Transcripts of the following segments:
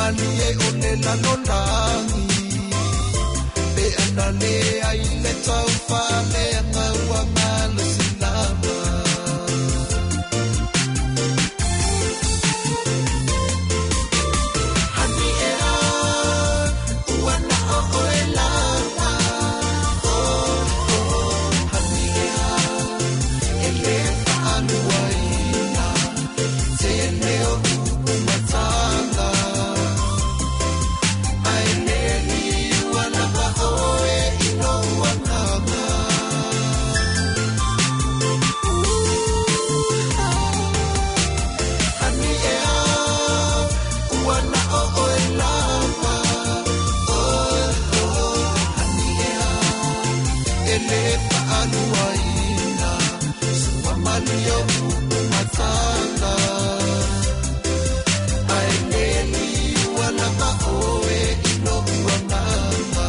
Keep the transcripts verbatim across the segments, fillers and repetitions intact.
mali e o le lanolangi pe ana le ai le tau whale anga ua ngala silama hani e a ua na o o e lama oh oh hani e a e le whaanu aina te e leo umatanga ai le li ua na wa oe ino ua ngama hani e a ua na o o e lama oh oh hani e a e le whaanu aina sua mali o umatanga ai le li ua na wa oe ino ua ngama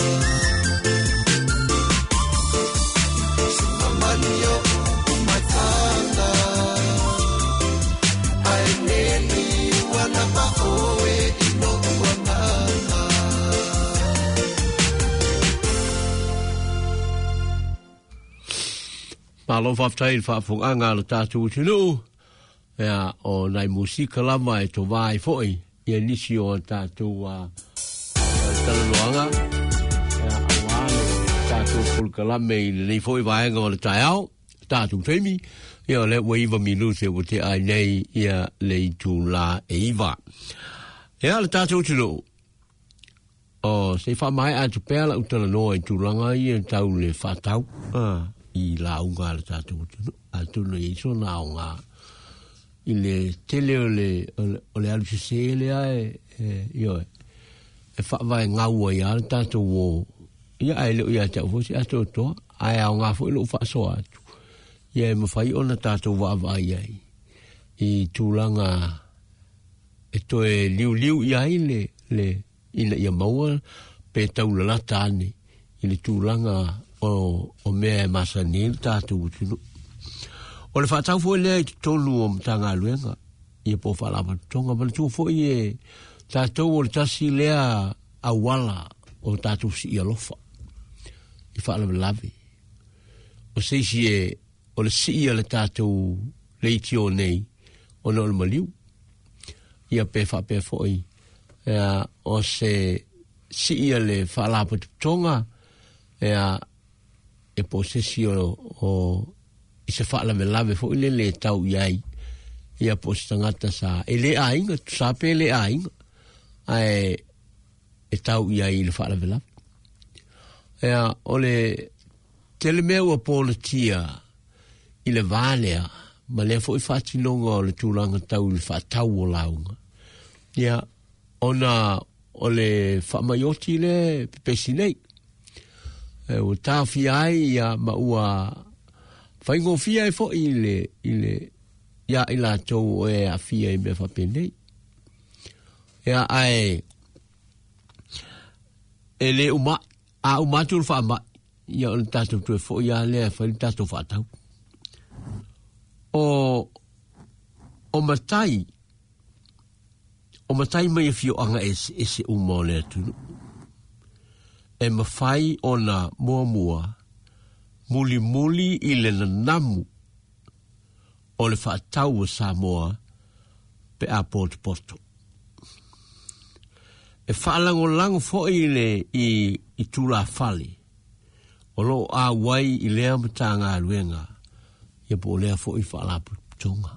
sua mali o umatanga ai le li ua na wa oe ino ua ngama Malo whaftain whaafunga le tātou tunu. Ea o nai musika lama e to vai foi. Ia nisi o tātou a talaluanga. Ea awale tātou pulkalame i nei foi vaenga o le taiao. Tātou teimi. Ia le waiva minu se o te ai nei ia le tu la e iwa. Ea le tātou tunu. O se wha mai atu pēla utala noa i tūranga i e tau le whatau. Ah. I la unga le tātou tunu. A tunu i so na unga. I le tele o le, o le alusise le ae, e, io e, e whaavai ngaua i ala tātou o, ia ai leo i a tau fosi ato toa, ai au ngā fo ilo whaasoa atu. Ia e mawhai ona tātou waavai ai. I tūlanga, e toe liu liu i ai le, le, ina ia maua, pe tau la lata ane, i le tūlanga o, o mea e masa nil tātou tunu. O le whaatau fo e lea i tonu o mtanga luenga, i e po whalapa tonga, ma le tū fo i e tātou o le tasi lea a wala o tātou si i alofa. I whaalapa lavi. O seisi e, o le si i ale tātou leiti o nei, o na o le maliu. I a pe whape fo i. Ea, o se si i ale whalapa tonga, ea, e po sesi o, o i se whaala me lave fo ile le tau iai i a po stangata sa e le a inga, sa pe le a inga ai e tau iai i le whaala me lave ea o le tele mea ua po le tia i le vālea ma le fo i whatinonga o le tūranga tau i le whaatau o launga ea ona o le whaamaioti le pepesi nei o tā fia ai ia ma ua whaingo fia e fo i le i le ia i la tau e a fia i me whapenei ia ai e le uma a umatu le wha ma ia o le tātou tue fo ia le whain tātou whaatau o o matai o matai mai e fio anga e se uma o le atunu e mawhai o na mua mua, muli muli i le namu o le whaatau o Samoa pe a poto poto. E whaalango lango fo i le i, i tula whale, o lo a wai i lea mata ngā ruenga, i po lea fo i whaalapu tonga.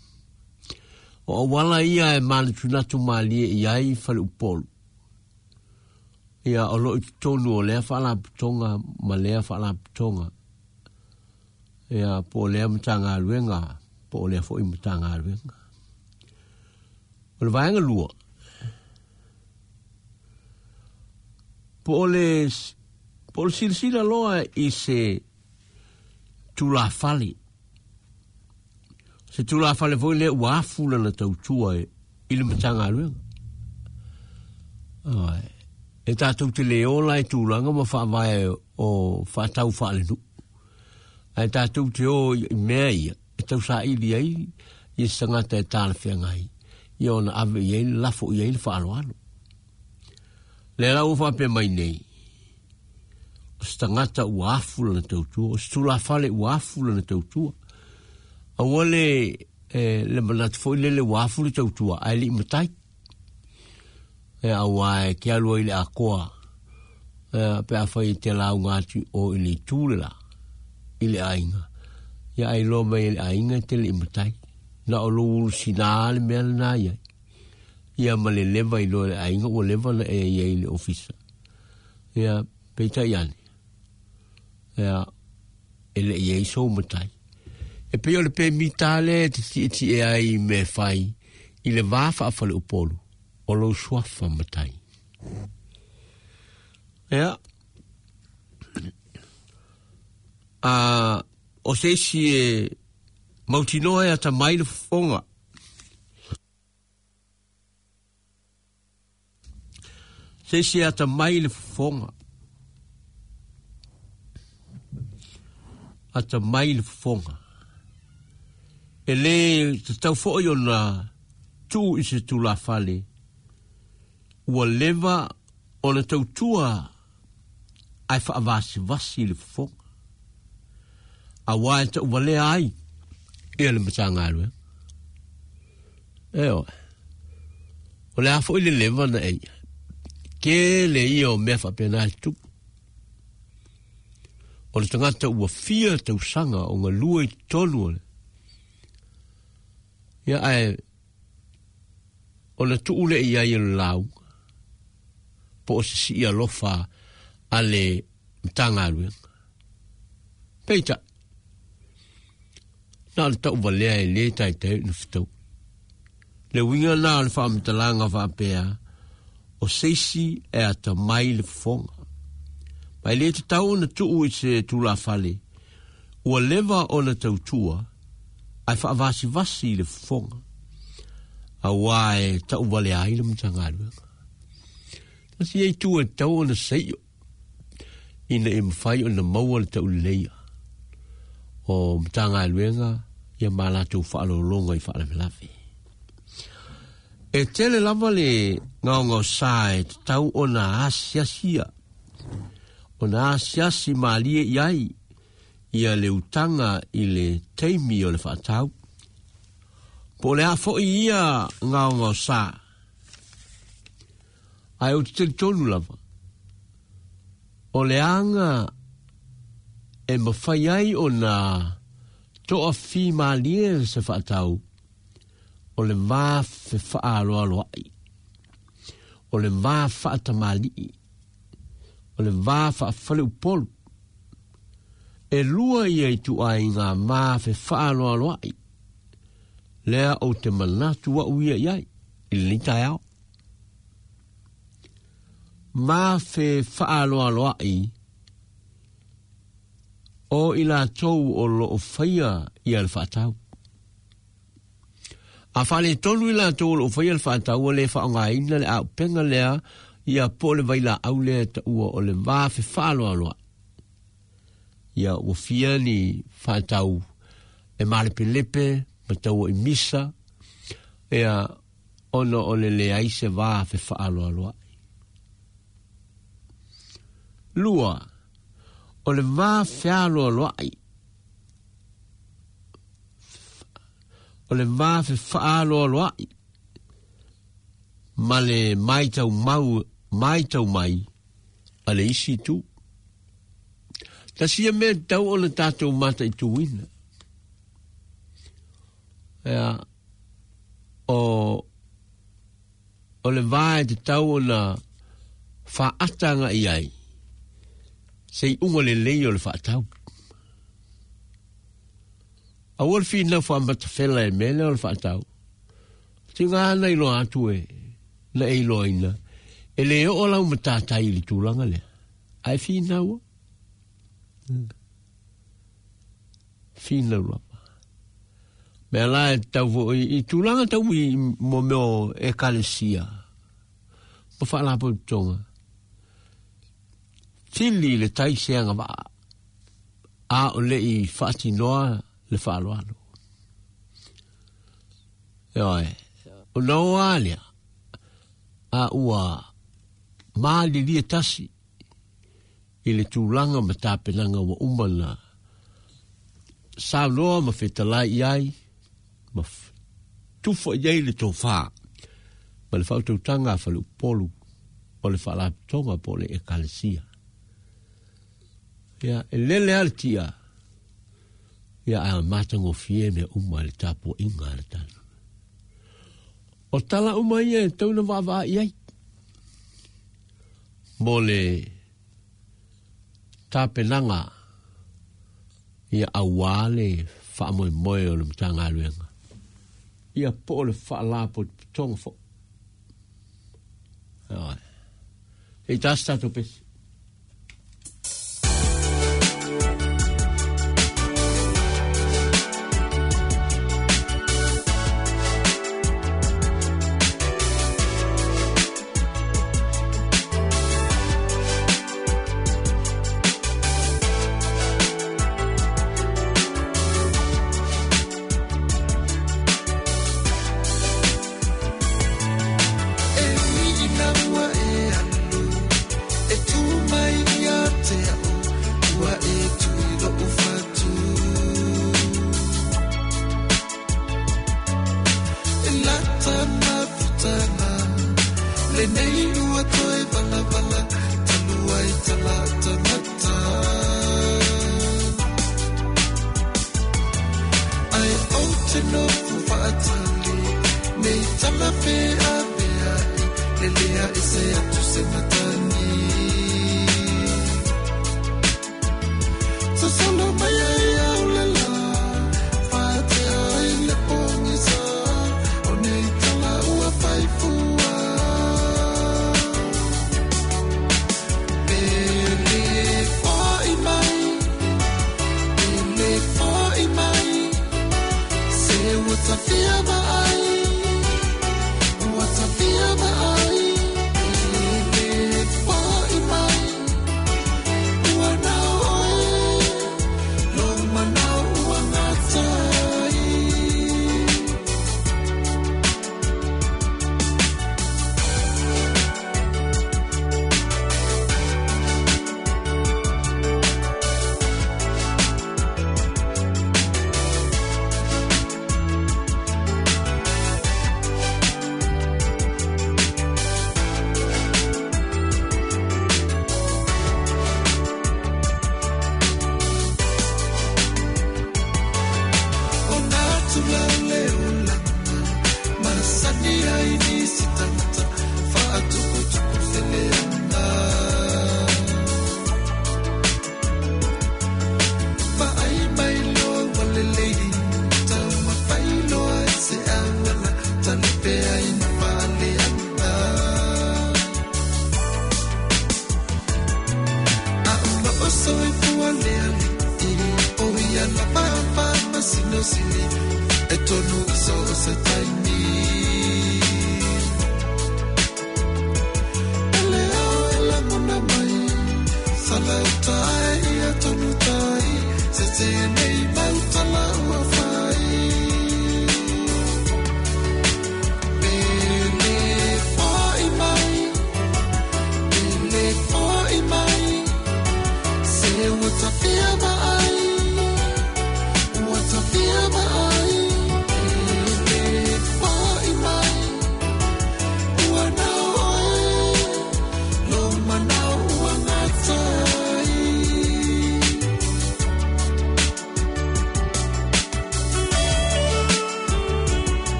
O wala ia e mali tunatu malie i ai whale upolu. Ia o lo i tonu o lea whala tonga, ma lea whala tonga. Ia po lea mtanga ruenga, po lea fo i mtanga ruenga. O le vaenga lua. Po le, po le silsila loa i se tula whale. Se tula whale fo i lea uafula na tautua i le mtanga ruenga. Ai. E tātou te leola e tūlanga ma whaavai o whaatau whaalenu. E tātou te o i mea ia, e tau sa ili ai, i sangata e tāna whiangai. ia ona ave ia le lafo ia le whaaloalo. Le lau whape mai nei. O stangata ua afula na tautua, o stula fale ua afula na tautua. A wale eh, le manatu fo ile le ua afula tautua, ai li matai. E a wae ke alua ile a koa, e, pe a whai te lau ngāti o ili tūlela, ile ainga. Ia ai lo mai ile ainga te li matai. Na o loo sinale mea na ia. Ia ma le leva i lo le ainga o leva na e ia ile ofisa. Ia peita iani. Ia ele ia iso matai. E peo le pe mitale te ti ti e ai me fai i le vafa a fale upolu. O lo suafa matai. Ia. A o se si e mautinoa e ata mai le fonga. Se si ata mai le fonga. Ata mai le fonga. E le te tau fo yo na tu i se tu la fale. Ua leva o le tau tua ai wha avasi vasi le fonga. A wae ta ua lea ai. Ia le matanga alu, eh? Eo. O le afo i le leva na ei. Ke le ia o mea whapena ai tuku. O le tangata ua fia tau sanga o ngā lua i tonu ole. Ia ai, o le tuule i ai le lau, po o se si ia lofa a le matanga alu. Peita. Na le tau valea e le tai tai na fitau. Le winga na le whaamitalanga whaapea, o seisi e ata mai le fonga. Mai le te tau na tuu i se tula fale, ua leva o na tau tua, ai whaavasi vasi le fonga. A wae tau valea ai le mtangalu. Nasi ei tu e tau o na seio, ina e mwhai o na maua le tau leia. O mtangalu ia malatu whaalo longa i whaale melafi. E tele lava le ngau ngau sae tau o na asiasia. O na asiasi maalie iai ia le utanga i le teimi o le whaatau. Po le hafo i ia ngau ngau sae. Ai o te tele tonu lava. O le anga e mawhai ai o na toa fi maalie se whaatau. O le vā fe whaaloa loai. O le vā whaatamali. O le vā whaafale upolu. E lua ia i tu ai ngā mā fe whaaloa loai. Lea o te manatu wa uia iai. I le nita au. Mā fe whaaloa loai. O ila tau o lo o whaia i al whaatau. A whale tonu ila tau o lo o whaia al whaatau o le whaonga ina le au penga lea i a po le waila au lea ta ua o le wafe whaaloa loa. Ia ua fia ni whaatau e malepe lepe, matau i misa, ea ono o le lea i se wafe whaaloa loa. Lua. O le vā whialo loai. O le vā whialo loai. Ma le mai tau mau, mai tau mai, a le isi tu. Ta sia mea tau o le tātou mata i tu wina. Ea, o, o le vā e te tau o na whaatanga i ai. Sei unga le leo le whaatau. A wal fina whaamata whela e mele o le whaatau. Te ngā nei lo atu e, na e lo ina. E leo o lau matatai li tūlanga le. Ai fina ua? Fina ua. Mea la e tau i tūlanga tau i mo meo e kalesia. Ma whaalapo tonga. Tili le tai seanga wa a o le i whaati noa le whaaloalo. Eoi, o naualia a ua maali lia tasi i le tūlanga ma tāpenanga wa umana sa loa ma whetalai iai ma tufo iai le tō whā ma le whautautanga whalu polu o le whalapitonga po le ekalesia ia e lele al tia ia a matango fie me uma le tapo inga le tanu o tala uma ia e tauna wawa iai mo le tāpenanga ia awale whaamoe moe o le mtanga aluenga ia po le whaalapo tonga fo e tasta to pesi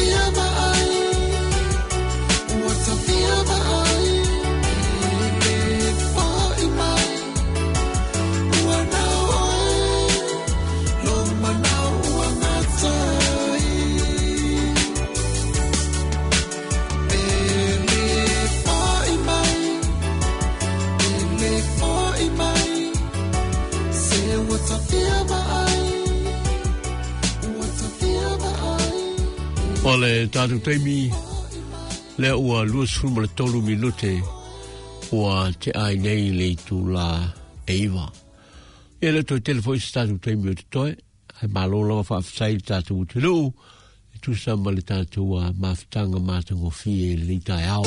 fia mai ua ta fia mai e po i mai ua na oi lo manau ua ngatai e le po i mai e le po i mai se ua ta fia mai ua ta fia mai Ole tātou teimi lea ua luas fruma le tolu minute ua te ai nei le tu la eiva. E le toi telefoi se tātou teimi o te toe, hai malo lava whaafisai le tātou te ruu, e tu samba le tātou a mawhitanga mātango fie le tai au.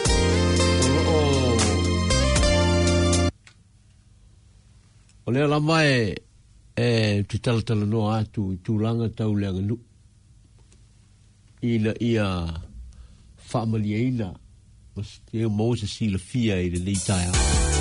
O lea la mai e te talatala noa atu i tūlanga tau leanga nu. Ina ia whaamaliaina mas te mōsa si la fia i le leitaia.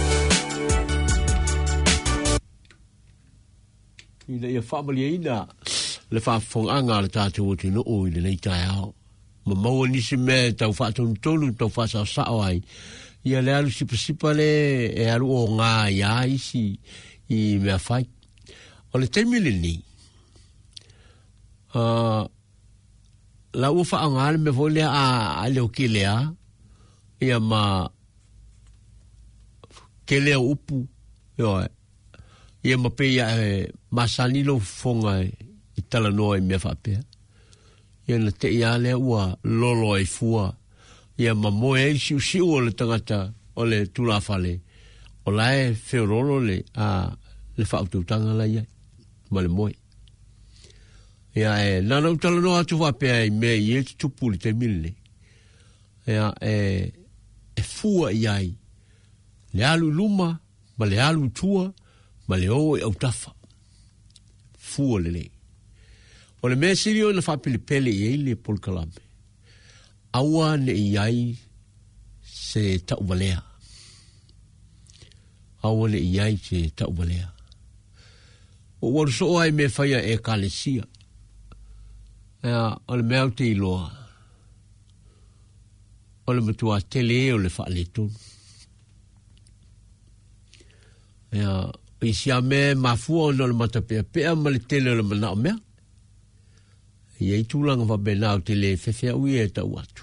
Ina ia whaamaliaina le whaafonganga le tātou o te noo i le leitaia. Ma maua nisi me tau whaatonu tonu tau whaasau sao ai. Ia le alu sipa sipa le e alu o ngā ia isi i mea whai. O le teimile ni. Uh, La ua whaangale me vole a, a leo ke lea, ia ma ke lea upu, ia, ia ma pe ia e, masanilo fonga i tala noa i mea whapea. Ia na te ia lea ua lolo ai fua, ia ma moe e siu siu o le tangata o le tula whale, o lae whiorolo le a le whaututanga la ia, ma le moe. Ia e, nana utala no atu wapea i mea i e tupu li te mille. Ia e, e fua i ai. Le alu luma, ma le alu tua, ma le o e au tafa. Fua le le. O le mea siri o na whapili pele i eile polkalame. Aua ne i ai se tau walea. Aua ne i ai se tau walea. O waru so ai me whaia e kalesia. Ea, o le mea te iloa. O le matua tele o le whaale tonu. Ea, i si a me mafua o le matapea pea ma le tele o le mana o mea. Ia i tūlanga wa bena o tele whewhea ui e tau atu.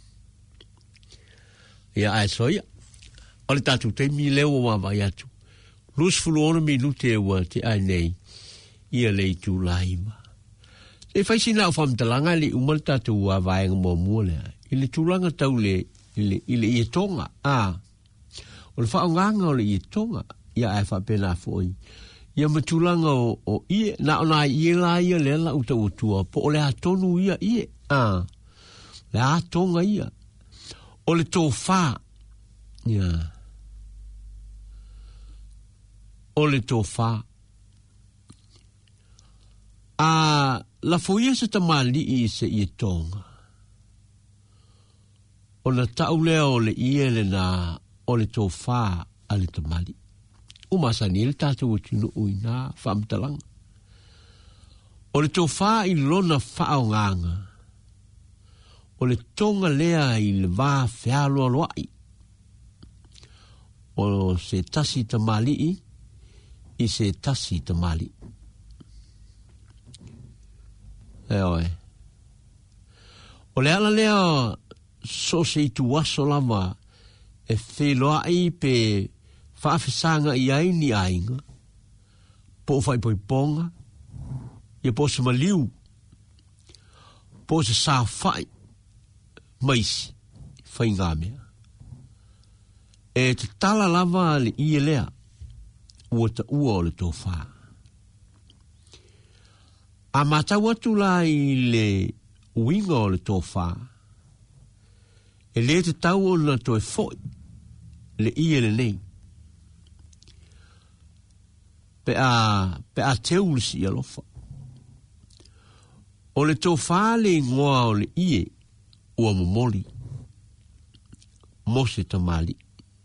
Ia ae soia. O le tatu teimi leo o wawa i atu. Lus fulu ono minute ua te ai nei. Ia le i tūlaima. E whaisi nao whamtalanga le umal tātou a vaenga mō mua lea. I le tūlanga tau le, i le, i le i tonga. Ah. O le whaonganga o le i tonga. Ia ai whapena fōi. Ia matulanga o, o ie. Na o nā ie la ia le la uta utua. Po o le a tonu ia ie. Ah. Le a tonga ia. O le tō whā. Ia. O le tō whā. Ah. La foia se tamali i se i tonga. O na tau lea o le ie le na o le tō whā a le tamali. O masani le tātou o tunu ui nā whamtalanga. O le tō whā i lona whao nganga. O le tonga lea i le wā whialo aloai. O se tasi tamali i, i se tasi tamali. Eoe. O le ala lea so se i tu waso lama e wheloa i pe whaafisanga i ai ni ainga. Po whai poi ponga. Ia po se maliu. Po se sa whai. Maisi. Whai ngā mea. E te tala lama le i lea. Ua ta ua o le tō whaa. A matau atu la i le uinga o le tō whā. E le te tau o na tō e fōi. Le i e le nei. Pe a, pe a teulisi i alofa. O le tō whā le ngoa o le i e ua momoli. Mose tamali.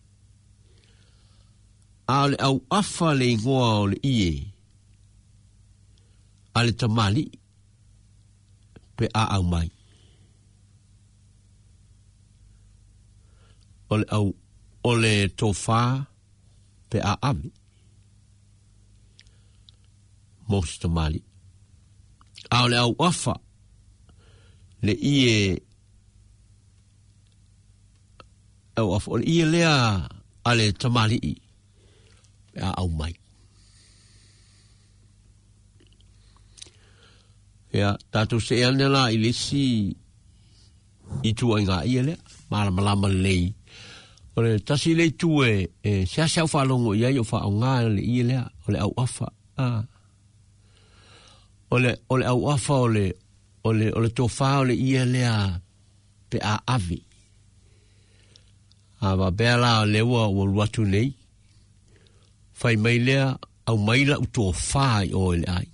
A le au afa le ngoa o le i e. Ale tamali pe a au mai. o le au o le tofa pe a ami most mali a le au afa le ie au afa le ie lea ale tamali i a au mai ya tatu se ane la ilisi i tu inga ia lea mala malama lei o le tasi le tu e e sia sia fa longo ia yo fa nga le ia lea o le au afa a o le o le au afa o le o le o le tofa o le ia lea pe a avi a va bela le wa o watu nei fai mai lea au mai la u tofa o le ai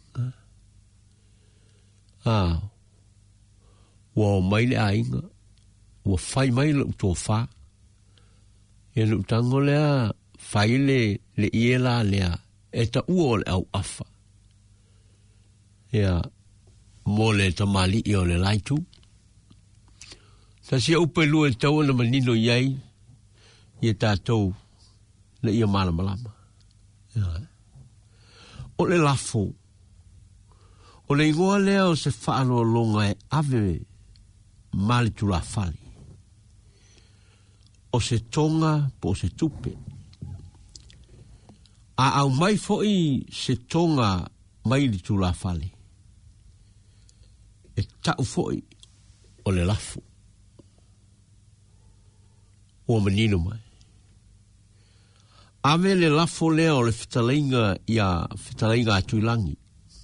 a wa mai le ai wa fai mai la u tofa e lu tango lea fai le le iela lea e ta uo le au afa ya mo le tamali i o le laitu sa si upe lu e tau na manino iai i e tātou le ia malama lama ya o le lafo o le ingoa lea o se whaano longa e ave mali tula fali o se tonga po se tupe a au mai foi se tonga mai li tula fali e tau foi o le lafo o menino mai ave le lafo lea o le fitalainga ia fitalainga atuilangi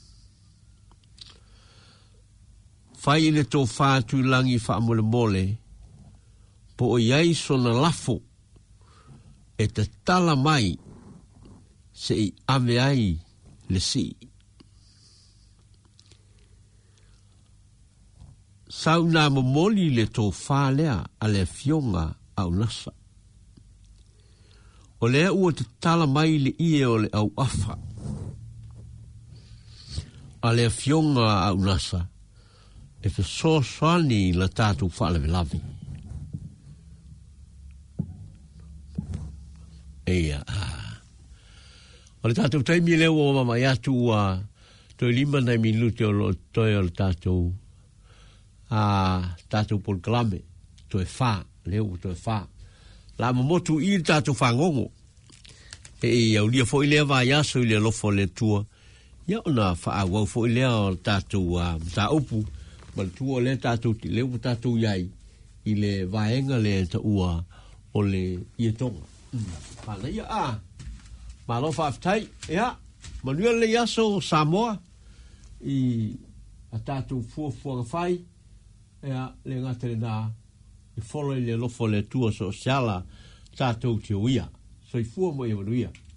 fai le tō whātu langi whaamole mole, po o iai sona lafo, e te tala mai, se i ave ai le si. Sau nā mamoli le tō whālea a le fionga au nasa. O lea ua te tala mai le ie o le au afa. A le fionga au nasa. E fe so soani la tātou whaalewe lavi. Eia. O le tātou taimi leo o mama i atu a toi lima nei minute o lo toi o le tātou a tātou pol kalame. Toi wha, leo toi wha. La mamotu i tātou whangongo. E au lia fo i lea vai aso i lea lofo le tua. Ia ona wha au fo i lea o tātou a mta upu. Mal tua le tātou ti leo tātou iai i le vaenga le ta ua o le ietonga. Pāna ia a. Malo whaftai, ea. Manuia le yaso Samoa i a tātou fuafuanga whai. Ea le ngatere nā i wholo i le lofo le tua so siala tātou te uia. So i fua mo i manuia.